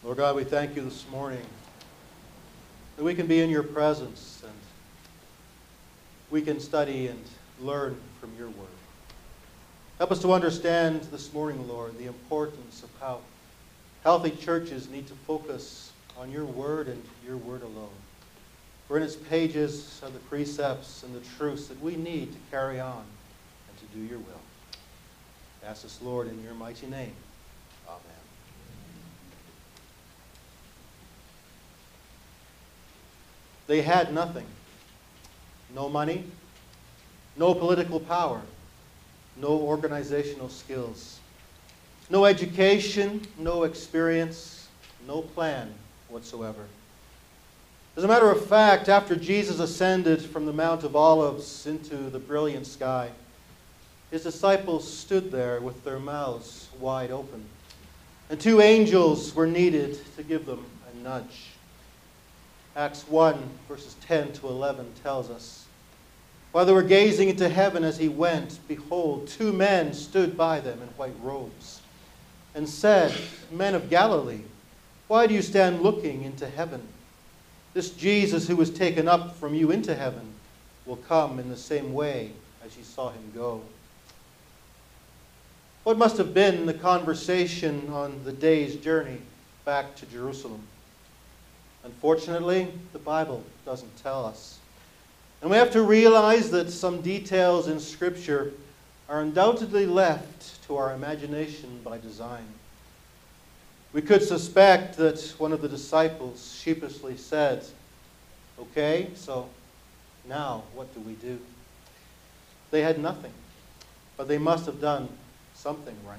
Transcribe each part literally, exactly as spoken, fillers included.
Lord God, we thank you this morning that we can be in your presence and we can study and learn from your word. Help us to understand this morning, Lord, the importance of how healthy churches need to focus on your word and your word alone. For in its pages are the precepts and the truths that we need to carry on and to do your will. I ask this, Lord, in your mighty name. Amen. They had nothing. No money, no political power, no organizational skills, no education, no experience, no plan whatsoever. As a matter of fact, after Jesus ascended from the Mount of Olives into the brilliant sky, his disciples stood there with their mouths wide open, and two angels were needed to give them a nudge. Acts one, verses ten to eleven tells us, while they were gazing into heaven as he went, behold, two men stood by them in white robes, and said, Men of Galilee, why do you stand looking into heaven? This Jesus who was taken up from you into heaven will come in the same way as you saw him go. What must have been the conversation on the day's journey back to Jerusalem? Unfortunately, the Bible doesn't tell us. And we have to realize that some details in Scripture are undoubtedly left to our imagination by design. We could suspect that one of the disciples sheepishly said, Okay, so now what do we do? They had nothing, but they must have done something right.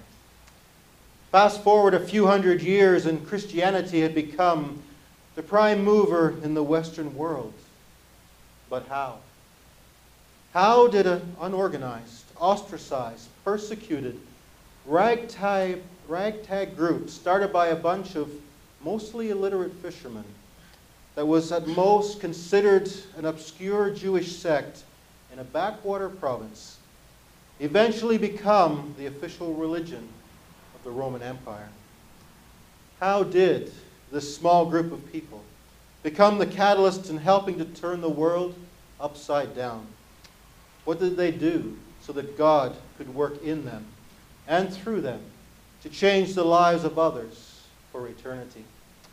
Fast forward a few hundred years and Christianity had become the prime mover in the Western world. But how? How did an unorganized, ostracized, persecuted, ragtag, ragtag group started by a bunch of mostly illiterate fishermen that was at most considered an obscure Jewish sect in a backwater province eventually become the official religion of the Roman Empire? How did this small group of people become the catalyst in helping to turn the world upside down? What did they do so that God could work in them and through them to change the lives of others for eternity?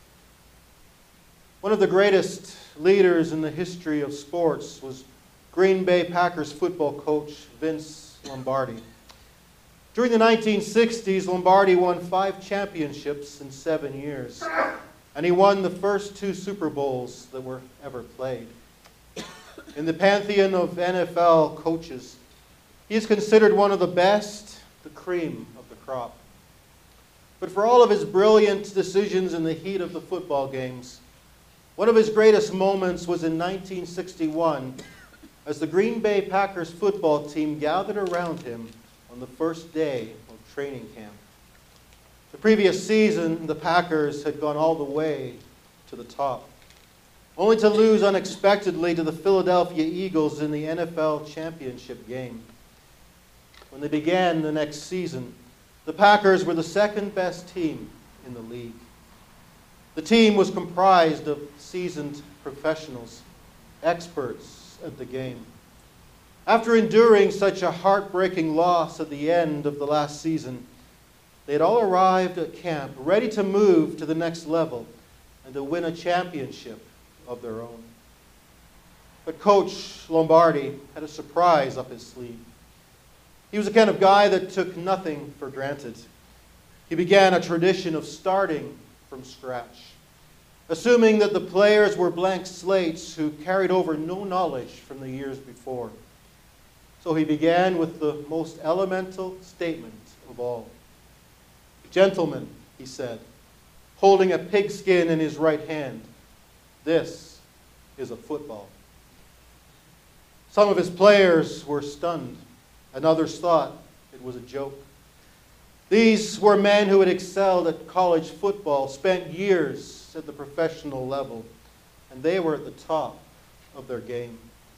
One of the greatest leaders in the history of sports was Green Bay Packers football coach Vince Lombardi. During the nineteen sixties, Lombardi won five championships in seven years. And he won the first two Super Bowls that were ever played. In the pantheon of N F L coaches, he is considered one of the best, the cream of the crop. But for all of his brilliant decisions in the heat of the football games, one of his greatest moments was in nineteen sixty-one as the Green Bay Packers football team gathered around him on the first day of training camp. The previous season, the Packers had gone all the way to the top, only to lose unexpectedly to the Philadelphia Eagles in the N F L championship game. When they began the next season, the Packers were the second best team in the league. The team was comprised of seasoned professionals, experts at the game. After enduring such a heartbreaking loss at the end of the last season, they had all arrived at camp, ready to move to the next level and to win a championship of their own. But Coach Lombardi had a surprise up his sleeve. He was the kind of guy that took nothing for granted. He began a tradition of starting from scratch, assuming that the players were blank slates who carried over no knowledge from the years before. So he began with the most elemental statement of all. Gentlemen, he said, holding a pigskin in his right hand, this is a football. Some of his players were stunned, and others thought it was a joke. These were men who had excelled at college football, spent years at the professional level, and they were at the top of their game.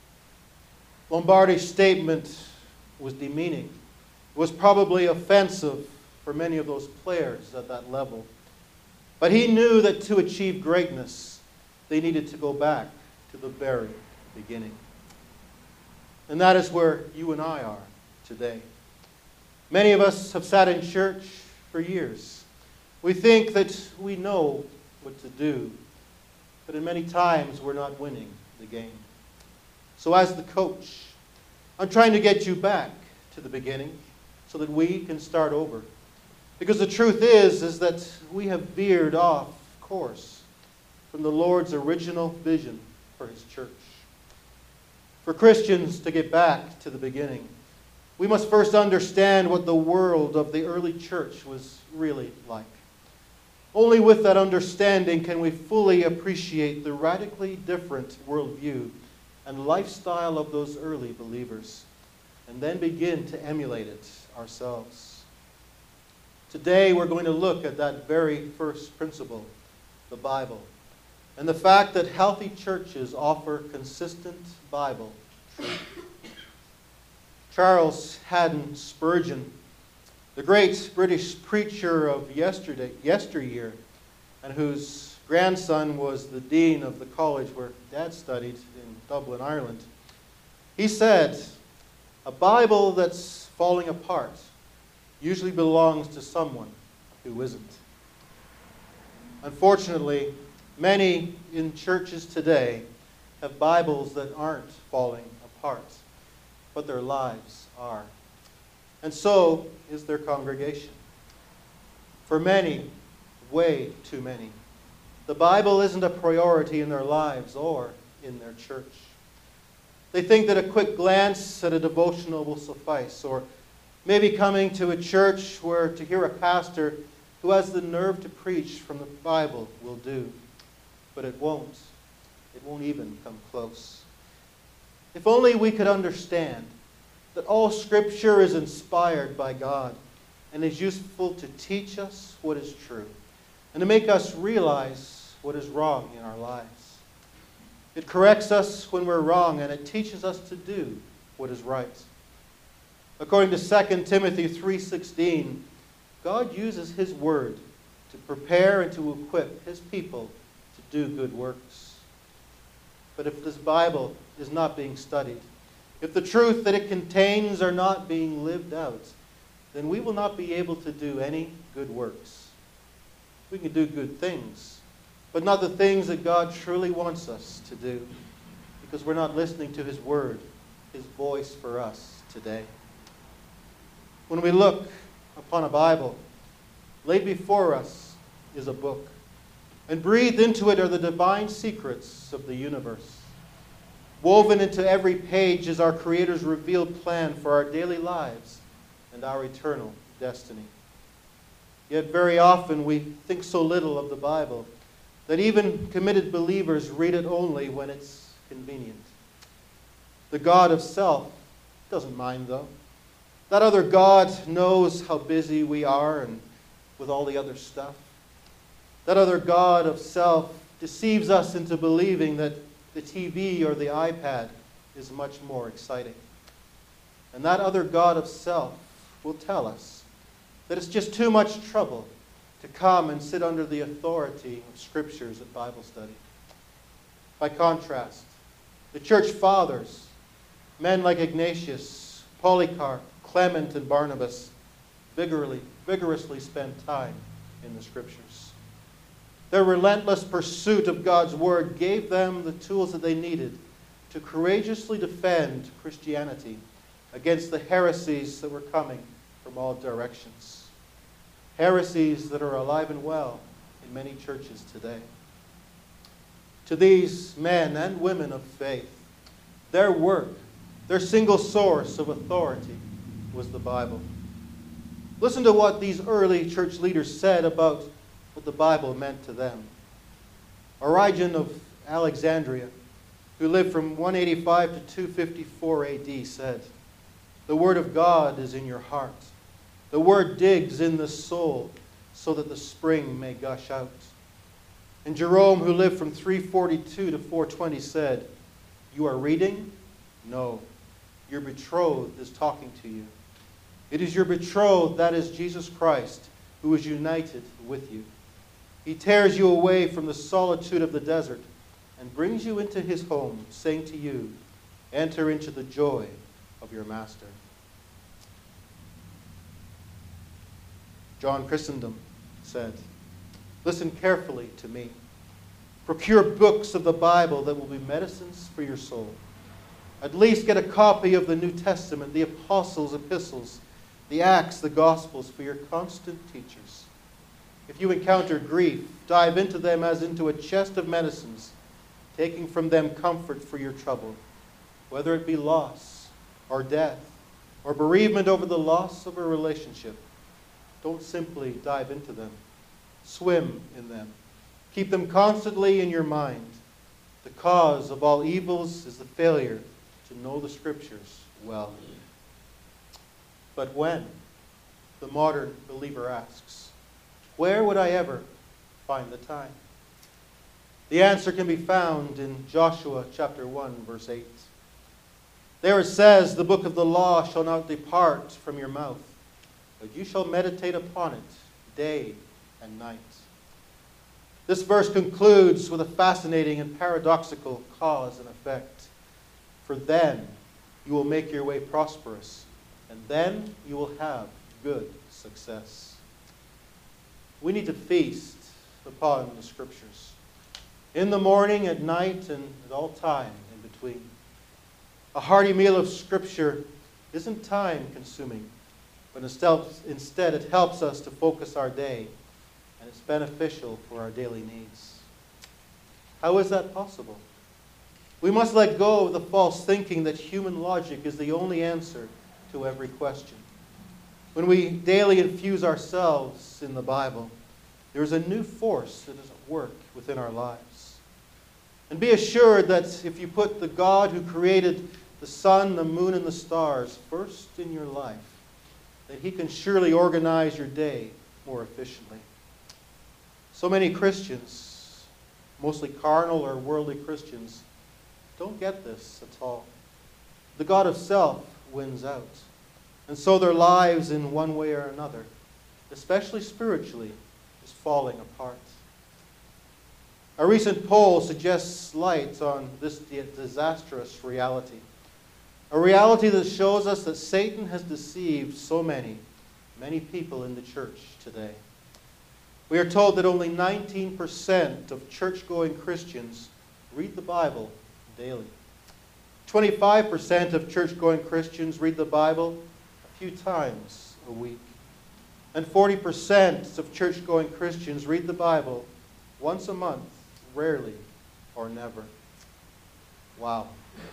Lombardi's statement was demeaning. It was probably offensive for many of those players at that level. But he knew that to achieve greatness, they needed to go back to the very beginning. And that is where you and I are today. Many of us have sat in church for years. We think that we know what to do, but in many times we're not winning the game. So as the coach, I'm trying to get you back to the beginning so that we can start over. Because the truth is, is that we have veered off course from the Lord's original vision for his church. For Christians to get back to the beginning, we must first understand what the world of the early church was really like. Only with that understanding can we fully appreciate the radically different worldview and lifestyle of those early believers, and then begin to emulate it ourselves. Today we're going to look at that very first principle, the Bible, and the fact that healthy churches offer consistent Bible truth. Charles Haddon Spurgeon, the great British preacher of yesterday, yesteryear, and whose grandson was the dean of the college where Dad studied in Dublin, Ireland, he said, "A Bible that's falling apart usually belongs to someone who isn't." Unfortunately, many in churches today have Bibles that aren't falling apart, but their lives are. And so is their congregation. For many, way too many, the Bible isn't a priority in their lives or in their church. They think that a quick glance at a devotional will suffice, or maybe coming to a church where to hear a pastor who has the nerve to preach from the Bible will do. But it won't. It won't even come close. If only we could understand that all Scripture is inspired by God and is useful to teach us what is true and to make us realize what is wrong in our lives. It corrects us when we're wrong, and it teaches us to do what is right. According to Second Timothy three sixteen, God uses his word to prepare and to equip his people to do good works. But if this Bible is not being studied, if the truth that it contains are not being lived out, then we will not be able to do any good works. We can do good things, but not the things that God truly wants us to do, because we're not listening to his word, his voice for us today. When we look upon a Bible, laid before us is a book, and breathed into it are the divine secrets of the universe. Woven into every page is our Creator's revealed plan for our daily lives and our eternal destiny. Yet very often we think so little of the Bible that even committed believers read it only when it's convenient. The God of self doesn't mind, though. That other God knows how busy we are and with all the other stuff. That other God of self deceives us into believing that the T V or the iPad is much more exciting. And that other God of self will tell us that it's just too much trouble to come and sit under the authority of Scriptures at Bible study. By contrast, the church fathers, men like Ignatius, Polycarp, Clement, and Barnabas, vigorously, vigorously spent time in the Scriptures. Their relentless pursuit of God's Word gave them the tools that they needed to courageously defend Christianity against the heresies that were coming from all directions. Heresies that are alive and well in many churches today. To these men and women of faith, their work, their single source of authority was the Bible. Listen to what these early church leaders said about what the Bible meant to them. Origen of Alexandria, who lived from one eighty-five to two fifty-four A D, said, "The Word of God is in your heart. The Word digs in the soul so that the spring may gush out." And Jerome, who lived from three forty-two to four twenty, said, "You are reading? No. Your betrothed is talking to you. It is your betrothed, that is Jesus Christ, who is united with you. He tears you away from the solitude of the desert and brings you into his home, saying to you, enter into the joy of your master. John Chrysostom said, listen carefully to me. Procure books of the Bible that will be medicines for your soul. At least get a copy of the New Testament, the Apostles' epistles, the Acts, the Gospels for your constant teachers. If you encounter grief, dive into them as into a chest of medicines, taking from them comfort for your trouble, whether it be loss or death or bereavement over the loss of a relationship. Don't simply dive into them. Swim in them. Keep them constantly in your mind. The cause of all evils is the failure to know the Scriptures well. But when? The modern believer asks, where would I ever find the time? The answer can be found in Joshua chapter one, verse eight. There it says, the book of the law shall not depart from your mouth, but you shall meditate upon it day and night. This verse concludes with a fascinating and paradoxical cause and effect. For then you will make your way prosperous, and then you will have good success. We need to feast upon the Scriptures, in the morning, at night, and at all time in between. A hearty meal of Scripture isn't time-consuming, but instead it helps us to focus our day, and it's beneficial for our daily needs. How is that possible? We must let go of the false thinking that human logic is the only answer to every question. When we daily infuse ourselves in the Bible, there is a new force that is at work within our lives. And be assured that if you put the God who created the sun, the moon, and the stars first in your life, that he can surely organize your day more efficiently. So many Christians, mostly carnal or worldly Christians, don't get this at all. The God of self wins out. And so their lives in one way or another, especially spiritually, is falling apart. A recent poll suggests light on this disastrous reality. A reality that shows us that Satan has deceived so many, many people in the church today. We are told that only nineteen percent of church-going Christians read the Bible daily. twenty-five percent of church-going Christians read the Bible a few times a week. And forty percent of church-going Christians read the Bible once a month, rarely or never. Wow.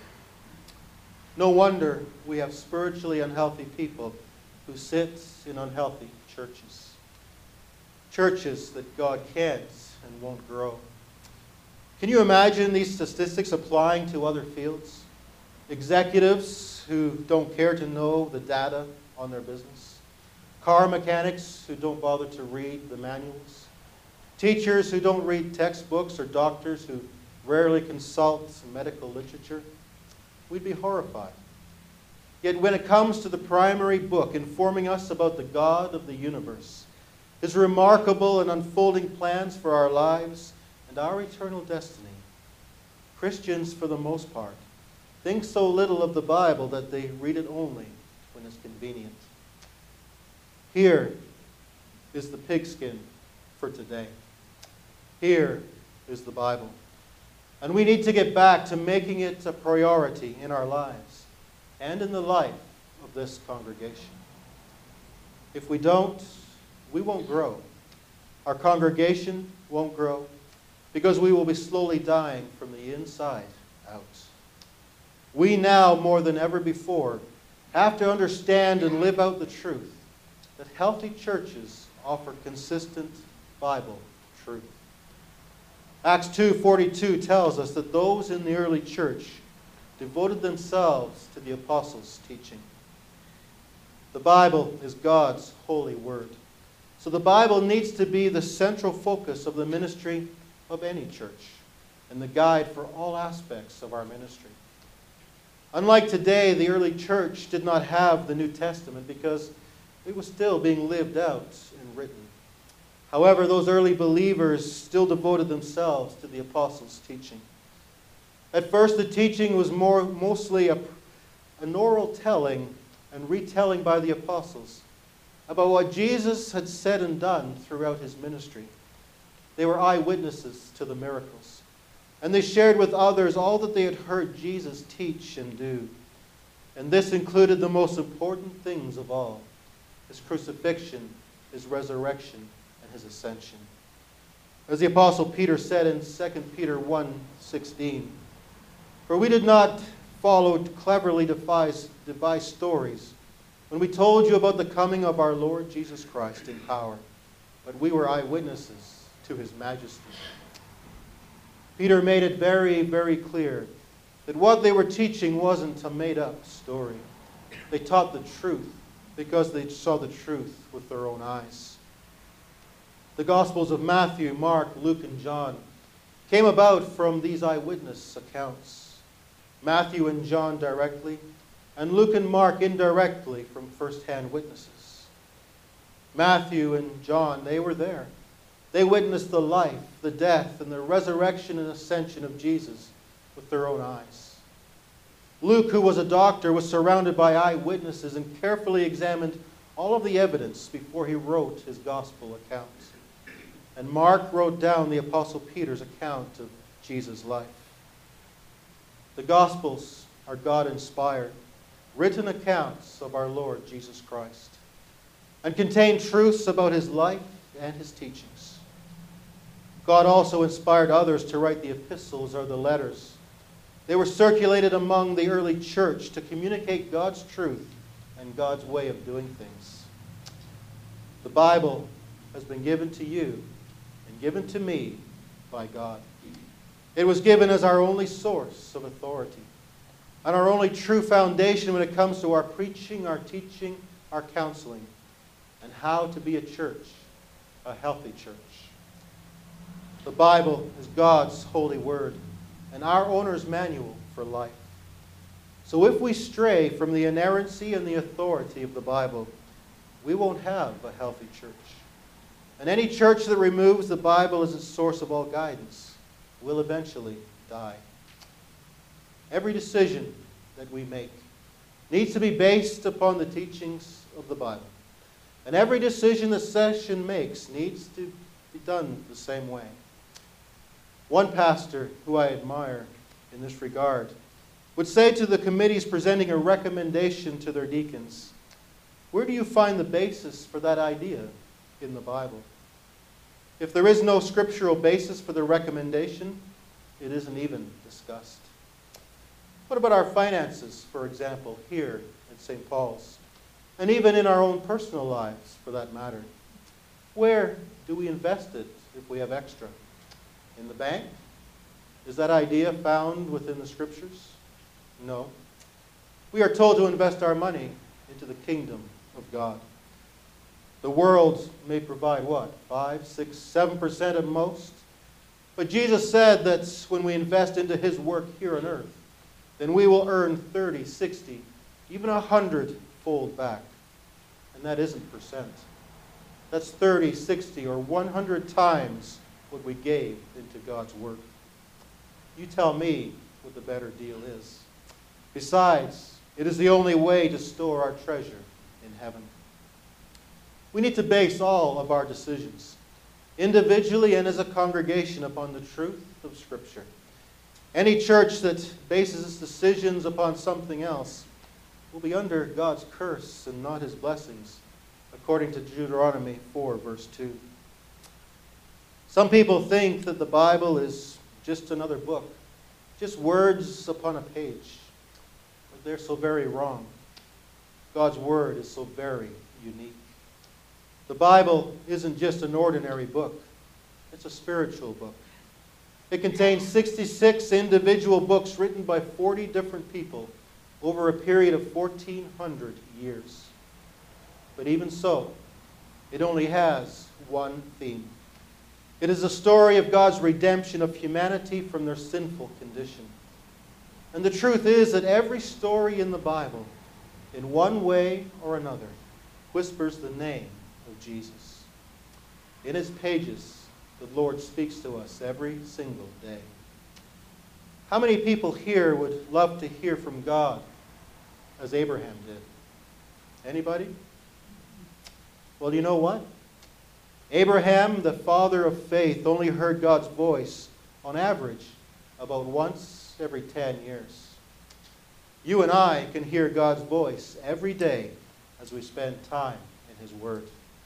No wonder we have spiritually unhealthy people who sit in unhealthy churches. Churches that God can't and won't grow. Can you imagine these statistics applying to other fields? Executives who don't care to know the data on their business. Car mechanics who don't bother to read the manuals. Teachers who don't read textbooks, or doctors who rarely consult medical literature. We'd be horrified. Yet when it comes to the primary book informing us about the God of the universe, his remarkable and unfolding plans for our lives and our eternal destiny, Christians, for the most part, think so little of the Bible that they read it only when it's convenient. Here is the pigskin for today. Here is the Bible. And we need to get back to making it a priority in our lives and in the life of this congregation. If we don't, we won't grow. Our congregation won't grow because we will be slowly dying from the inside out. We now, more than ever before, have to understand and live out the truth that healthy churches offer consistent Bible truth. Acts two forty-two tells us that those in the early church devoted themselves to the apostles' teaching. The Bible is God's holy word. So the Bible needs to be the central focus of the ministry of any church and the guide for all aspects of our ministry. Unlike today, the early church did not have the New Testament because it was still being lived out and written. However, those early believers still devoted themselves to the apostles' teaching. At first, the teaching was more mostly a, an oral telling and retelling by the apostles about what Jesus had said and done throughout his ministry. They were eyewitnesses to the miracles, and they shared with others all that they had heard Jesus teach and do. And this included the most important things of all: his crucifixion, his resurrection, and his ascension. As the Apostle Peter said in Second Peter one sixteen, "For we did not follow cleverly devised, devised stories when we told you about the coming of our Lord Jesus Christ in power, but we were eyewitnesses to his majesty." Peter made it very, very clear that what they were teaching wasn't a made-up story. They taught the truth because they saw the truth with their own eyes. The Gospels of Matthew, Mark, Luke, and John came about from these eyewitness accounts. Matthew and John directly, and Luke and Mark indirectly from first-hand witnesses. Matthew and John, they were there. They witnessed the life, the death, and the resurrection and ascension of Jesus with their own eyes. Luke, who was a doctor, was surrounded by eyewitnesses and carefully examined all of the evidence before he wrote his gospel account. And Mark wrote down the Apostle Peter's account of Jesus' life. The Gospels are God-inspired, written accounts of our Lord Jesus Christ, and contain truths about his life and his teachings. God also inspired others to write the epistles or the letters. They were circulated among the early church to communicate God's truth and God's way of doing things. The Bible has been given to you and given to me by God. It was given as our only source of authority and our only true foundation when it comes to our preaching, our teaching, our counseling, and how to be a church, a healthy church. The Bible is God's holy word and our owner's manual for life. So if we stray from the inerrancy and the authority of the Bible, we won't have a healthy church. And any church that removes the Bible as its source of all guidance will eventually die. Every decision that we make needs to be based upon the teachings of the Bible. And every decision the session makes needs to be done the same way. One pastor who I admire in this regard would say to the committees presenting a recommendation to their deacons, "Where do you find the basis for that idea in the Bible?" If there is no scriptural basis for the recommendation, it isn't even discussed. What about our finances, for example, here at Saint Paul's, and even in our own personal lives, for that matter? Where do we invest it if we have extra? In the bank? Is that idea found within the Scriptures? No. We are told to invest our money into the kingdom of God. The world may provide what? Five, six, seven percent at most? But Jesus said that when we invest into his work here on earth, then we will earn thirty, sixty, even a hundred fold back. And that isn't percent. That's thirty, sixty, or one hundred times what we gave into God's work. You tell me what the better deal is. Besides, it is the only way to store our treasure in heaven. We need to base all of our decisions, individually and as a congregation, upon the truth of Scripture. Any church that bases its decisions upon something else will be under God's curse and not his blessings, according to Deuteronomy four, verse two. Some people think that the Bible is just another book, just words upon a page. But they're so very wrong. God's Word is so very unique. The Bible isn't just an ordinary book. It's a spiritual book. It contains sixty-six individual books written by forty different people over a period of fourteen hundred years. But even so, it only has one theme. It is a story of God's redemption of humanity from their sinful condition. And the truth is that every story in the Bible, in one way or another, whispers the name of Jesus. In its pages, the Lord speaks to us every single day. How many people here would love to hear from God as Abraham did? Anybody? Well, you know what? Abraham, the father of faith, only heard God's voice on average about once every ten years. You and I can hear God's voice every day as we spend time in His Word.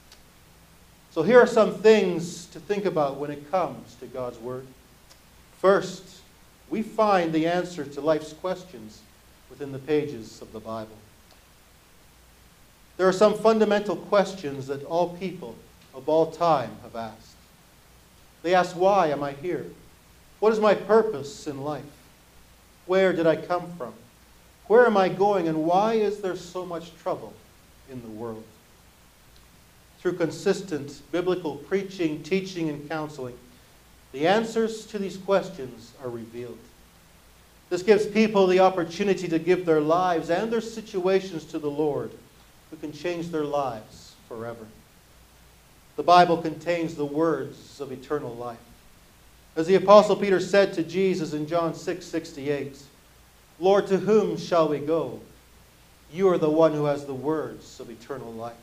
So here are some things to think about when it comes to God's Word. First, we find the answer to life's questions within the pages of the Bible. There are some fundamental questions that all people of all time have asked. They ask, why am I here? What is my purpose in life? Where did I come from? Where am I going, and why is there so much trouble in the world? Through consistent biblical preaching, teaching, and counseling, the answers to these questions are revealed. This gives people the opportunity to give their lives and their situations to the Lord, who can change their lives forever. The Bible contains the words of eternal life. As the Apostle Peter said to Jesus in John six sixty-eight, Lord, to whom shall we go? You are the one who has the words of eternal life.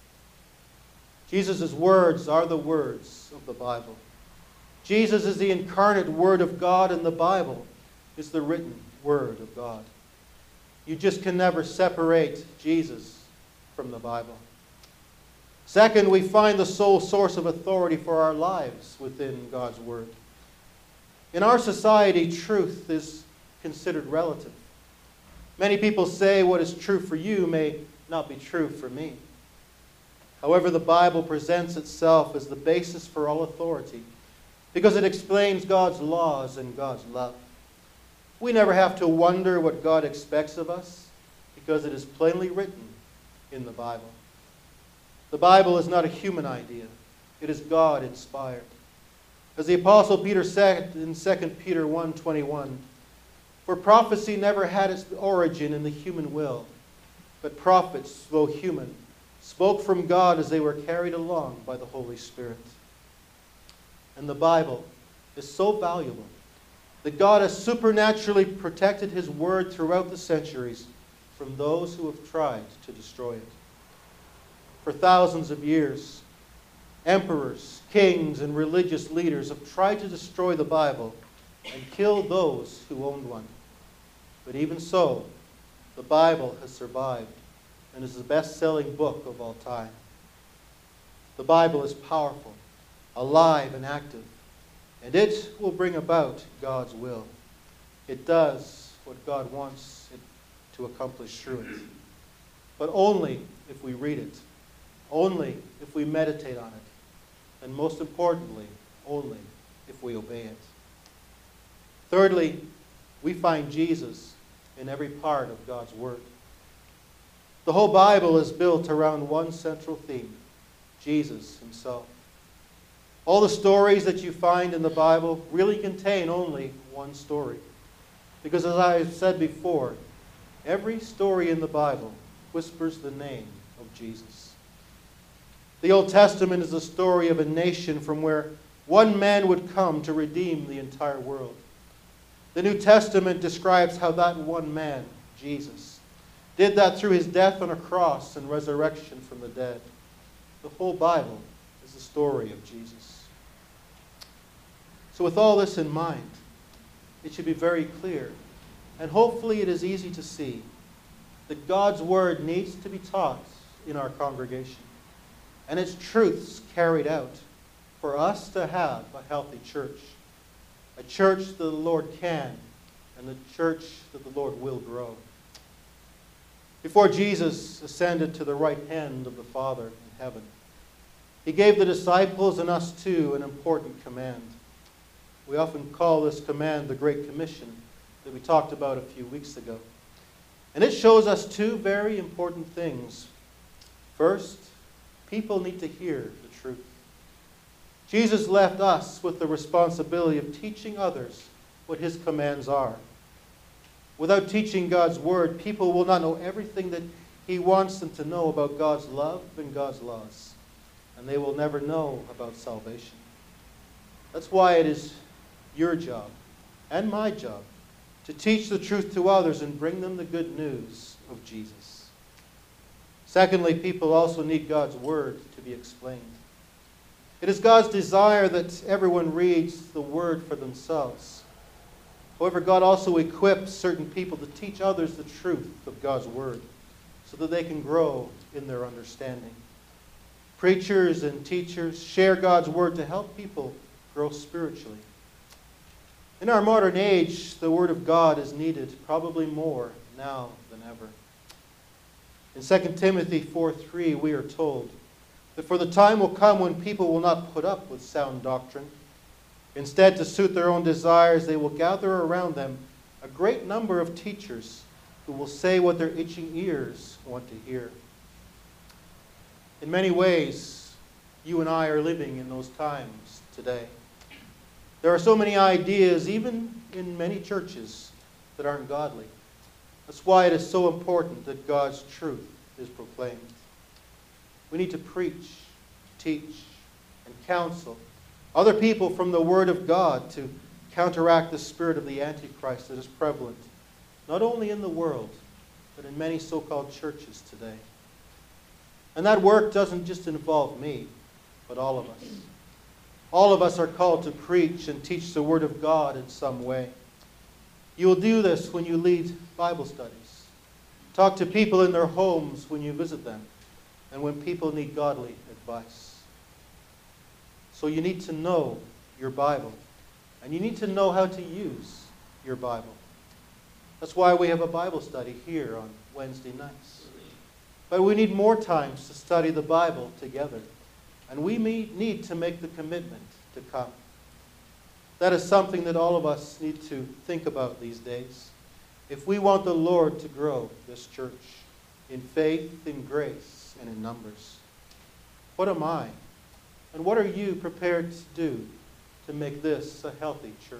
Jesus' words are the words of the Bible. Jesus is the incarnate Word of God, and the Bible is the written Word of God. You just can never separate Jesus from the Bible. Second, we find the sole source of authority for our lives within God's Word. In our society, truth is considered relative. Many people say what is true for you may not be true for me. However, the Bible presents itself as the basis for all authority because it explains God's laws and God's love. We never have to wonder what God expects of us because it is plainly written in the Bible. The Bible is not a human idea. It is God-inspired. As the Apostle Peter said in Second Peter one twenty-one, for prophecy never had its origin in the human will, but prophets, though human, spoke from God as they were carried along by the Holy Spirit. And the Bible is so valuable that God has supernaturally protected His Word throughout the centuries from those who have tried to destroy it. For thousands of years, emperors, kings, and religious leaders have tried to destroy the Bible and kill those who owned one. But even so, the Bible has survived and is the best-selling book of all time. The Bible is powerful, alive, and active, and it will bring about God's will. It does what God wants it to accomplish through it, but only if we read it, only if we meditate on it, and most importantly, only if we obey it. Thirdly, we find Jesus in every part of God's Word. The whole Bible is built around one central theme, Jesus Himself. All the stories that you find in the Bible really contain only one story. Because as I have said before, every story in the Bible whispers the name of Jesus. The Old Testament is the story of a nation from where one man would come to redeem the entire world. The New Testament describes how that one man, Jesus, did that through His death on a cross and resurrection from the dead. The whole Bible is the story of Jesus. So with all this in mind, it should be very clear, and hopefully it is easy to see, that God's Word needs to be taught in our congregation, and its truths carried out for us to have a healthy church, a church that the Lord can, and a church that the Lord will grow. Before Jesus ascended to the right hand of the Father in heaven, He gave the disciples and us too an important command. We often call this command the Great Commission that we talked about a few weeks ago. And it shows us two very important things. First, people need to hear the truth. Jesus left us with the responsibility of teaching others what His commands are. Without teaching God's Word, people will not know everything that He wants them to know about God's love and God's laws. and they will never know about salvation. That's why it is your job and my job to teach the truth to others and bring them the good news of Jesus. Secondly, people also need God's word to be explained. It is God's desire that everyone reads the word for themselves. However, God also equips certain people to teach others the truth of God's word so that they can grow in their understanding. Preachers and teachers share God's word to help people grow spiritually. In our modern age, the word of God is needed probably more now than ever. In Second Timothy four three, we are told that for the time will come when people will not put up with sound doctrine. Instead, to suit their own desires, they will gather around them a great number of teachers who will say what their itching ears want to hear. In many ways, you and I are living in those times today. There are so many ideas, even in many churches, that aren't godly. That's why it is so important that God's truth is proclaimed. We need to preach, teach, and counsel other people from the Word of God to counteract the spirit of the Antichrist that is prevalent, not only in the world, but in many so-called churches today. And that work doesn't just involve me, but all of us. All of us are called to preach and teach the Word of God in some way. You will do this when you lead Bible studies. Talk to people in their homes when you visit them, and when people need godly advice. So you need to know your Bible, and you need to know how to use your Bible. That's why we have a Bible study here on Wednesday nights. But we need more times to study the Bible together, and we may need to make the commitment to come. That is something that all of us need to think about these days. If we want the Lord to grow this church in faith, in grace, and in numbers. What am I? And what are you prepared to do to make this a healthy church?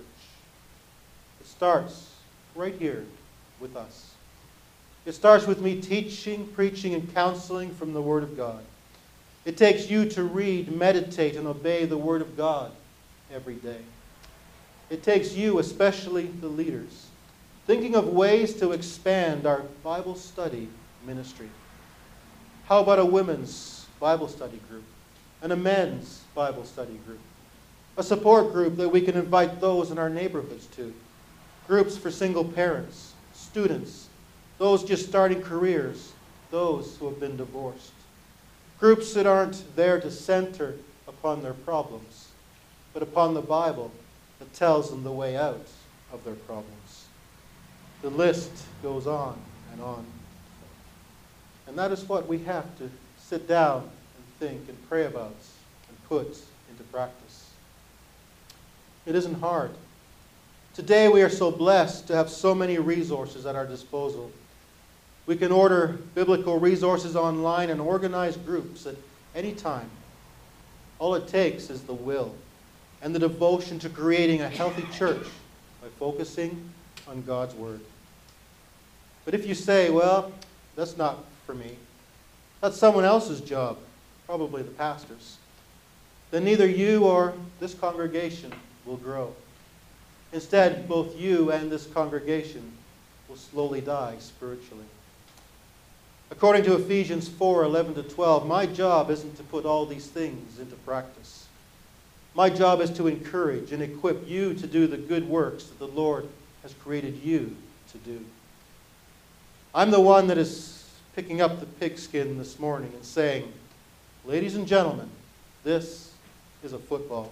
It starts right here with us. It starts with me teaching, preaching, and counseling from the Word of God. It takes you to read, meditate, and obey the Word of God every day. It takes you, especially the leaders, thinking of ways to expand our Bible study ministry. How about a women's Bible study group and a men's Bible study group? A support group that we can invite those in our neighborhoods to. Groups for single parents, students, those just starting careers, those who have been divorced. Groups that aren't there to center upon their problems, but upon the Bible that tells them the way out of their problems. The list goes on and on. And that is what we have to sit down and think and pray about and put into practice. It isn't hard. Today we are so blessed to have so many resources at our disposal. We can order biblical resources online and organize groups at any time. All it takes is the will and the devotion to creating a healthy church by focusing on God's Word. But if you say, well, that's not for me, that's someone else's job, probably the pastor's, then neither you or this congregation will grow. Instead, both you and this congregation will slowly die spiritually. According to Ephesians four, eleven to twelve, my job isn't to put all these things into practice. My job is to encourage and equip you to do the good works that the Lord has created you to do. I'm the one that is picking up the pigskin this morning and saying, ladies and gentlemen, this is a football.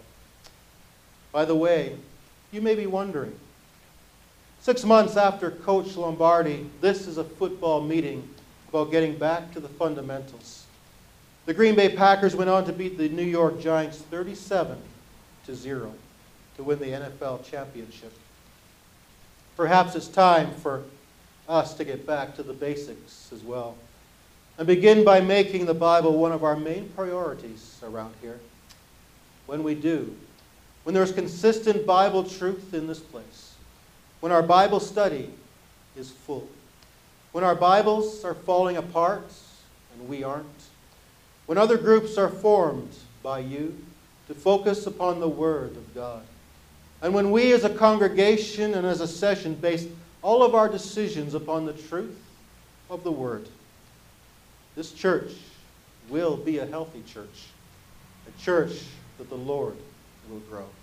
By the way, you may be wondering, six months after Coach Lombardi, this is a football meeting about getting back to the fundamentals. The Green Bay Packers went on to beat the New York Giants thirty-seven to zero to win the N F L championship. Perhaps it's time for us to get back to the basics as well and begin by making the Bible one of our main priorities around here. When we do, when there's consistent Bible truth in this place, when our Bible study is full, when our Bibles are falling apart and we aren't, when other groups are formed by you to focus upon the Word of God, and when we as a congregation and as a session base all of our decisions upon the truth of the Word, this church will be a healthy church, a church that the Lord will grow.